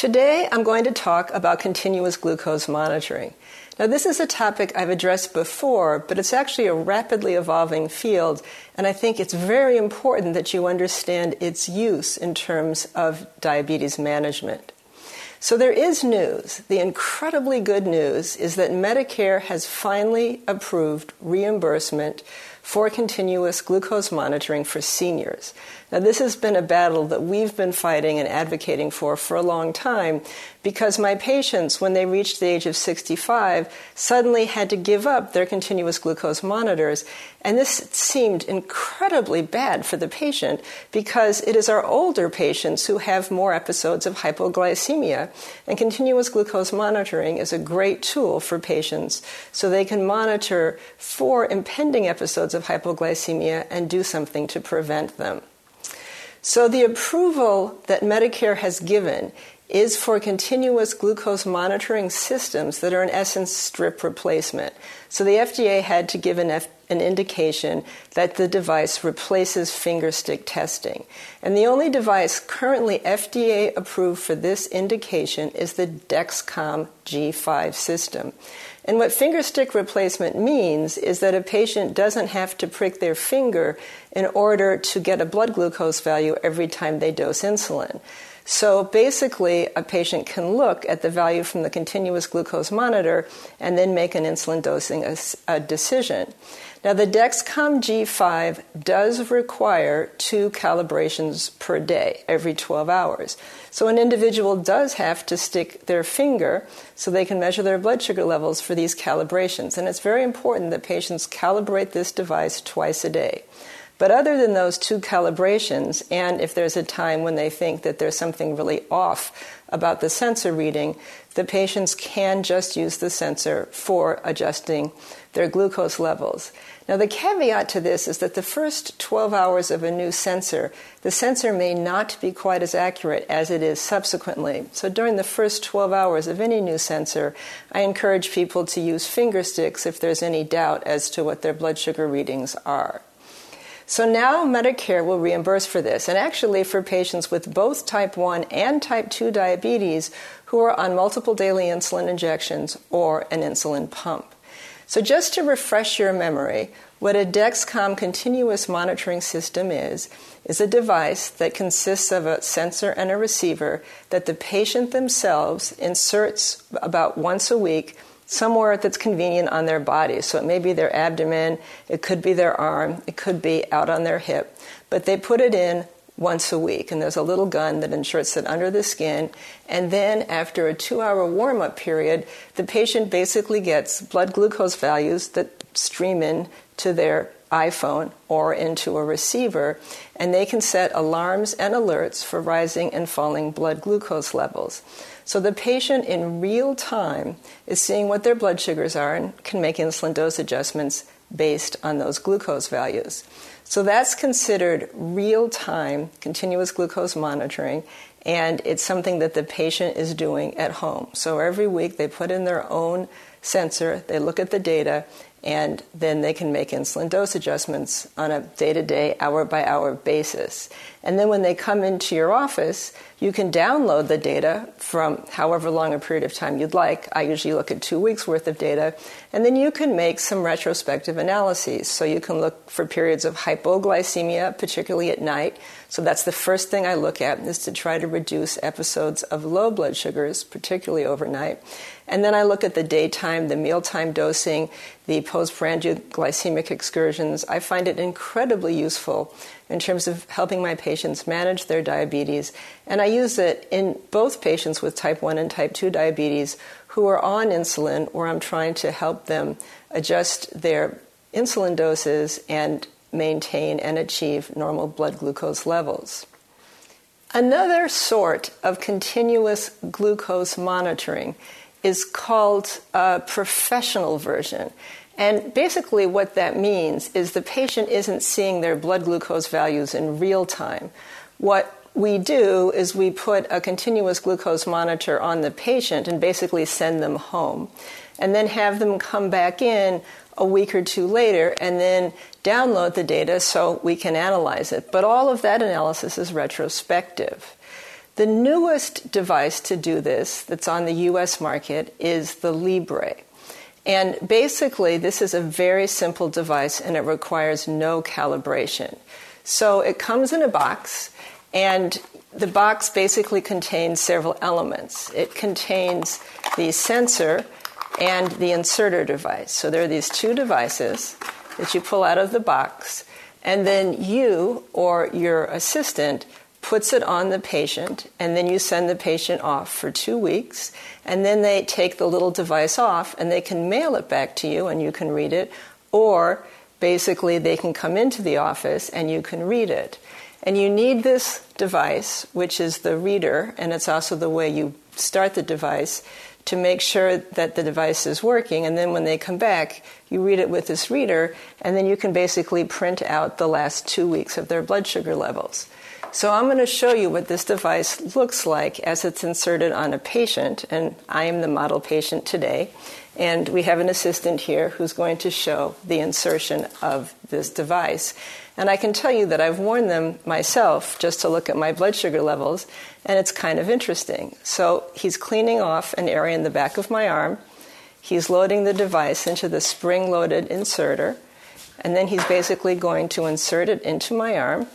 Today, I'm going to talk about continuous glucose monitoring. Now, this is a topic I've addressed before, but it's actually a rapidly evolving field, and I think it's very important that you understand its use in terms of diabetes management. So there is news. The incredibly good news is that Medicare has finally approved reimbursement for continuous glucose monitoring for seniors. Now, this has been a battle that we've been fighting and advocating for a long time because my patients, when they reached the age of 65, suddenly had to give up their continuous glucose monitors. And this seemed incredibly bad for the patient because it is our older patients who have more episodes of hypoglycemia. And continuous glucose monitoring is a great tool for patients so they can monitor for impending episodes of hypoglycemia and do something to prevent them. So the approval that Medicare has given is for continuous glucose monitoring systems that are in essence strip replacement. So the FDA had to give an indication that the device replaces finger stick testing. And the only device currently FDA approved for this indication is the Dexcom G5 system. And what finger stick replacement means is that a patient doesn't have to prick their finger in order to get a blood glucose value every time they dose insulin. So basically, a patient can look at the value from the continuous glucose monitor and then make an insulin dosing decision. Now, the Dexcom G5 does require 2 calibrations per day, every 12 hours. So an individual does have to stick their finger so they can measure their blood sugar levels for these calibrations. And it's very important that patients calibrate this device twice a day. But other than those 2 calibrations, and if there's a time when they think that there's something really off about the sensor reading, the patients can just use the sensor for adjusting their glucose levels. Now, the caveat to this is that the first 12 hours of a new sensor, the sensor may not be quite as accurate as it is subsequently. So during the first 12 hours of any new sensor, I encourage people to use finger sticks if there's any doubt as to what their blood sugar readings are. So now Medicare will reimburse for this, and actually for patients with both type 1 and type 2 diabetes who are on multiple daily insulin injections or an insulin pump. So just to refresh your memory, what a Dexcom continuous monitoring system is a device that consists of a sensor and a receiver that the patient themselves inserts about once a week somewhere that's convenient on their body. So it may be their abdomen, it could be their arm, it could be out on their hip, but they put it in once a week, and there's a little gun that inserts it under the skin, and then after a 2-hour warm-up period, the patient basically gets blood glucose values that stream in to their iPhone or into a receiver, and they can set alarms and alerts for rising and falling blood glucose levels. So the patient in real time is seeing what their blood sugars are and can make insulin dose adjustments based on those glucose values. So that's considered real-time continuous glucose monitoring, and it's something that the patient is doing at home. So every week they put in their own sensor, they look at the data, and then they can make insulin dose adjustments on a day-to-day, hour-by-hour basis. And then when they come into your office, you can download the data from however long a period of time you'd like. I usually look at 2 weeks' worth of data. And then you can make some retrospective analyses. So you can look for periods of hypoglycemia, particularly at night. So that's the first thing I look at, is to try to reduce episodes of low blood sugars, particularly overnight. And then I look at the daytime, the mealtime dosing, the postprandial glycemic excursions. I find it incredibly useful in terms of helping my patients manage their diabetes. And I use it in both patients with type 1 and type 2 diabetes who are on insulin, where I'm trying to help them adjust their insulin doses and maintain and achieve normal blood glucose levels. Another sort of continuous glucose monitoring is called a professional version. And basically what that means is the patient isn't seeing their blood glucose values in real time. What we do is we put a continuous glucose monitor on the patient and basically send them home, and then have them come back in a week or 2 later and then download the data so we can analyze it. But all of that analysis is retrospective. The newest device to do this that's on the US market is the Libre. And basically, this is a very simple device and it requires no calibration. So it comes in a box, and the box basically contains several elements. It contains the sensor and the inserter device. So there are these two devices that you pull out of the box, and then you or your assistant puts it on the patient, and then you send the patient off for 2 weeks, and then they take the little device off and they can mail it back to you and you can read it, or basically they can come into the office and you can read it. And you need this device, which is the reader, and it's also the way you start the device, to make sure that the device is working. And then when they come back, you read it with this reader, and then you can basically print out the last 2 weeks of their blood sugar levels. So I'm going to show you what this device looks like as it's inserted on a patient, and I am the model patient today. And we have an assistant here who's going to show the insertion of this device. And I can tell you that I've worn them myself just to look at my blood sugar levels, and it's kind of interesting. So he's cleaning off an area in the back of my arm. He's loading the device into the spring-loaded inserter, and then he's basically going to insert it into my arm.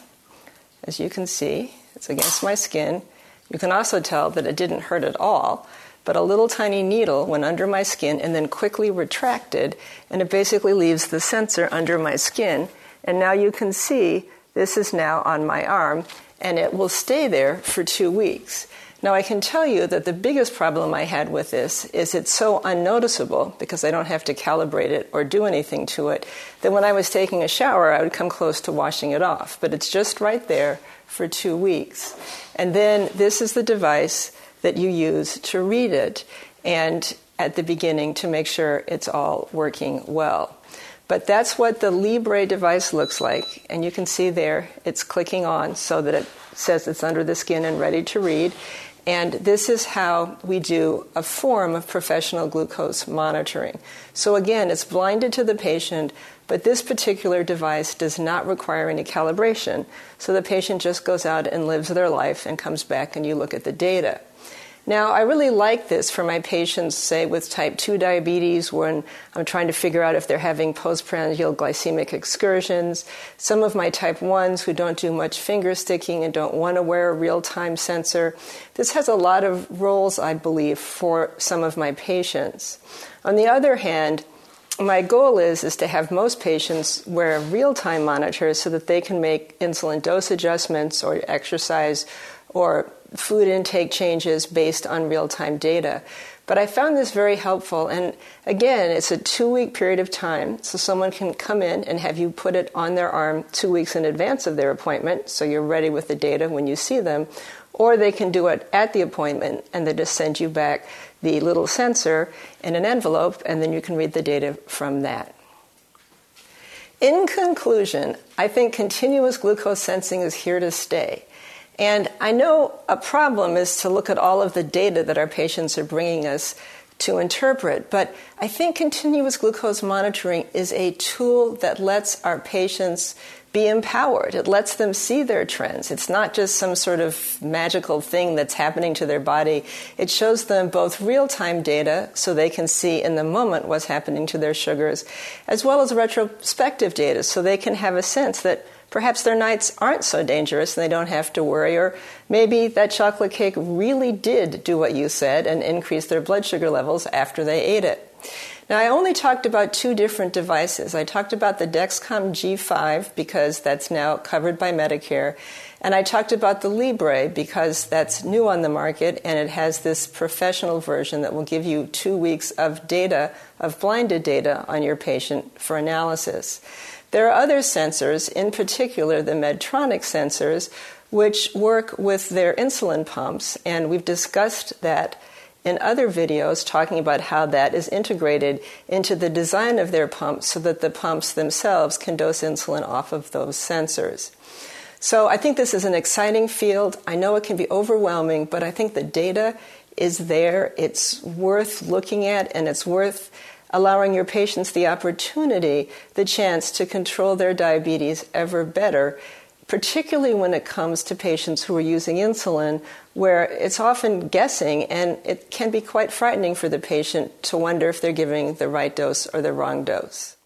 As you can see, it's against my skin. You can also tell that it didn't hurt at all, but a little tiny needle went under my skin and then quickly retracted, and it basically leaves the sensor under my skin. And now you can see this is now on my arm, and it will stay there for 2 weeks. Now, I can tell you that the biggest problem I had with this is it's so unnoticeable, because I don't have to calibrate it or do anything to it, that when I was taking a shower, I would come close to washing it off. But it's just right there for 2 weeks. And then this is the device that you use to read it, and at the beginning to make sure it's all working well. But that's what the Libre device looks like. And you can see there, it's clicking on so that it says it's under the skin and ready to read. And this is how we do a form of professional glucose monitoring. So again, it's blinded to the patient, but this particular device does not require any calibration. So the patient just goes out and lives their life and comes back and you look at the data. Now, I really like this for my patients, say, with type 2 diabetes, when I'm trying to figure out if they're having postprandial glycemic excursions. Some of my type 1s who don't do much finger sticking and don't want to wear a real-time sensor. This has a lot of roles, I believe, for some of my patients. On the other hand, my goal is to have most patients wear real-time monitors so that they can make insulin dose adjustments or exercise or food intake changes based on real-time data. But I found this very helpful, and again, it's a 2-week period of time, so someone can come in and have you put it on their arm 2 weeks in advance of their appointment, so you're ready with the data when you see them, or they can do it at the appointment, and they just send you back the little sensor in an envelope, and then you can read the data from that. In conclusion, I think continuous glucose sensing is here to stay. And I know a problem is to look at all of the data that our patients are bringing us to interpret, but I think continuous glucose monitoring is a tool that lets our patients be empowered. It lets them see their trends. It's not just some sort of magical thing that's happening to their body. It shows them both real-time data, so they can see in the moment what's happening to their sugars, as well as retrospective data, so they can have a sense that perhaps their nights aren't so dangerous and they don't have to worry, or maybe that chocolate cake really did do what you said and increase their blood sugar levels after they ate it. Now, I only talked about 2 different devices. I talked about the Dexcom G5 because that's now covered by Medicare, and I talked about the Libre because that's new on the market and it has this professional version that will give you 2 weeks of data, of blinded data on your patient for analysis. There are other sensors, in particular the Medtronic sensors, which work with their insulin pumps, and we've discussed that in other videos, talking about how that is integrated into the design of their pumps so that the pumps themselves can dose insulin off of those sensors. So I think this is an exciting field. I know it can be overwhelming, but I think the data is there. It's worth looking at, and it's worth allowing your patients the opportunity, the chance to control their diabetes ever better, particularly when it comes to patients who are using insulin, where it's often guessing, and it can be quite frightening for the patient to wonder if they're giving the right dose or the wrong dose.